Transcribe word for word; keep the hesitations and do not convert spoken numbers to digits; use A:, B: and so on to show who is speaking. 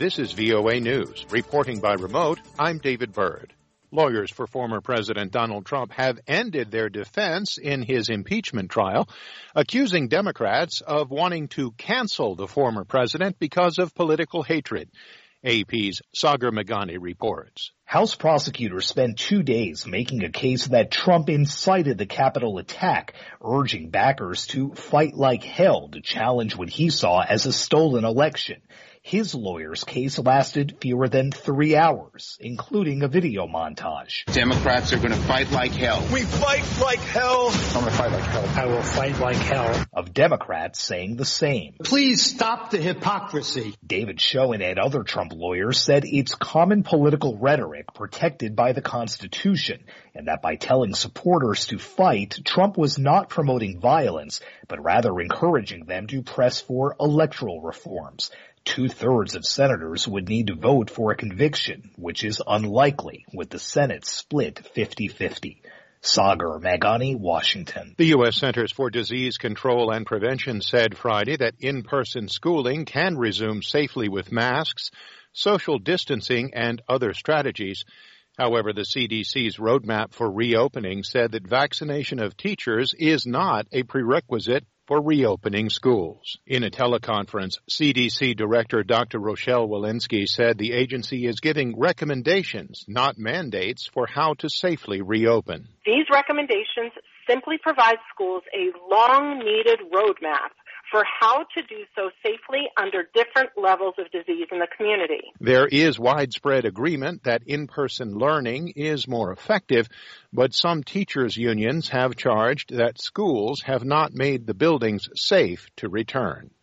A: This is V O A News. Reporting by remote, I'm David Byrd. Lawyers for former President Donald Trump have ended their defense in his impeachment trial, accusing Democrats of wanting to cancel the former president because of political hatred. A P's Sagar Meghani reports.
B: House prosecutors spent two days making a case that Trump incited the Capitol attack, urging backers to fight like hell to challenge what he saw as a stolen election. His lawyer's case lasted fewer than three hours, including a video montage.
C: Democrats are going to fight like hell.
D: We fight like hell.
E: I'm going to fight like hell.
F: I will fight like hell.
B: Of Democrats saying the same.
G: Please stop the hypocrisy.
B: David Schoen and other Trump lawyers said it's common political rhetoric protected by the Constitution, and that by telling supporters to fight, Trump was not promoting violence, but rather encouraging them to press for electoral reforms. Two-thirds of senators would need to vote for a conviction, which is unlikely, with the Senate split fifty-fifty. Sagar Meghani, Washington.
A: The U S Centers for Disease Control and Prevention said Friday that in-person schooling can resume safely with masks, social distancing, and other strategies. However, the C D C's roadmap for reopening said that vaccination of teachers is not a prerequisite for reopening schools. In a teleconference, C D C Director Doctor Rochelle Walensky said the agency is giving recommendations, not mandates, for how to safely reopen.
H: These recommendations simply provide schools a long-needed roadmap for how to do so safely under different levels of disease in the community.
A: There is widespread agreement that in-person learning is more effective, but some teachers' unions have charged that schools have not made the buildings safe to return.